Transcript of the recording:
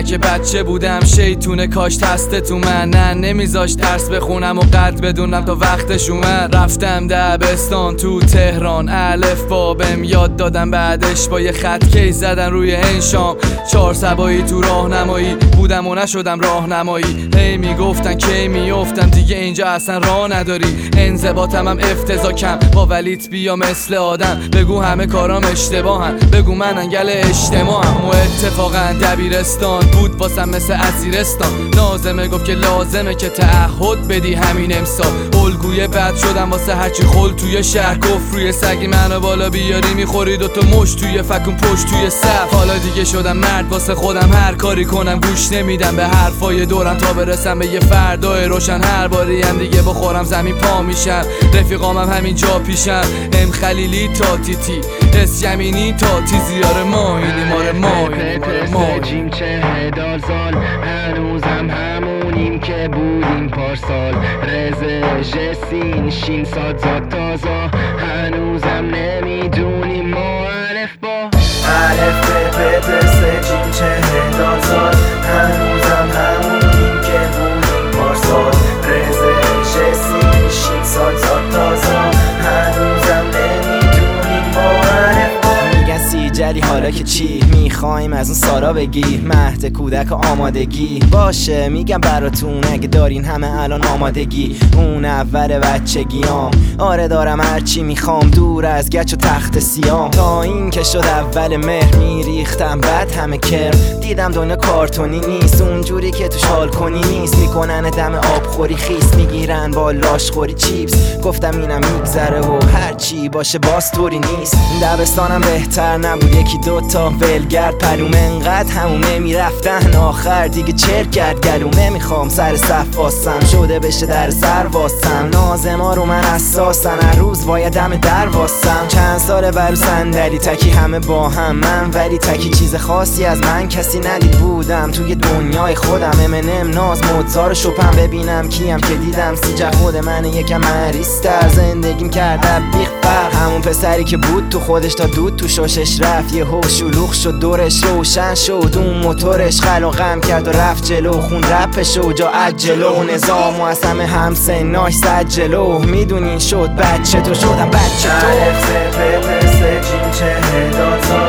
که بچه بودم شیطونه کاش تسته تو من نه نمیذاش درس بخونم و قد بدونم تا وقتش اومد. رفتم دبستان تو تهران، الف با بهم یاد دادم، بعدش با یه خط کیس زدن روی انشام. 4 سبایی تو راهنمایی بودم و نشدم راهنمایی. هی میگفتن کی میافتم دیگه اینجا اصلا راه نداری. انضباطم هم افتضاحم با ولیت بیا مثل آدم. بگو همه کارام اشتباهن، بگو من انگل اجتماعم. و اتفاقا دبیرستان بود واسم مثل اسیرستان. نازمه گفت که لازمه که تعهد بدی همین امسال. الگوی بد شدم واسه هرچی خل توی شهر گفت. روی سگی منو بالا بیاری میخوری دوتا مش توی فکون پشت توی صف. حالا دیگه شدم مرد واسه خودم، هر کاری کنم گوش نمیدم به حرفای دورم تا برسم به یه فردای روشن. هر باری هم دیگه بخورم زمین پا میشم. رفیقامم همین جا پیشم، ام خلیلی تا تیتی، اس یمینی تا تیزیار ما اینی ماره ما جیم 40 سال هنوزم همونیم که بودیم پارسال. رزه جسین شین ساد زاد تازا هنوزم نمیدونیم ما الف با الف پ جیم 40 سال هنوزم همونیم که بودیم پارسال. رزه جسین شین ساد زاد تازا هنوزم نمیدونیم ما الف با. میگن سیجلی حالا که چی میخوایم از اون سارا بگی. مهد کودک آمادگی باشه میگم براتون اگه دارین همه الان آمادگی. اون اول بچگیام آره دارم هرچی میخوام دور از گچ و تخت سیام. تا این که شد اول مهر میریختم بعد همه کرم. دیدم دنیا کارتونی نیست اونجوری که توش حال کنی نیست. میکنن دم آبخوری خیس میگیرن با لاشخوری چیپس. گفتم اینم میگذره و هرچی باشه باز طوری نیست. دبستانم بهتر نبود یکی دوتا ولگرد پلومه انقدر همومه میرفتن آخر دیگه چرک کرد گلومه. میخوام سر صف واسم شده بشه در سر واسم. نازما رو من اساسن هر روز باید دم در واسم. چند ساله برو صندلی تکی همه با هم من ولی تکی چیز خاصی از من کسی ندید. بودم توی دنیای خودم امنم ناز موزار شپم. ببینم کیم که دیدم سیجه خود من یکم مریستر. زندگیم کرده بیخ فرق همون پسری که بود تو خودش تا دود تو شوشش رفت. یه هو شلوغ شد دورش روشن شد اون موتورش خل و غم کرد و رفت جلو. خون رپش و جا عجلو نظام و از همه همسناش زد جلو. میدونین شد بچه تو شدم بچه تو. الف پ جیم 40 سال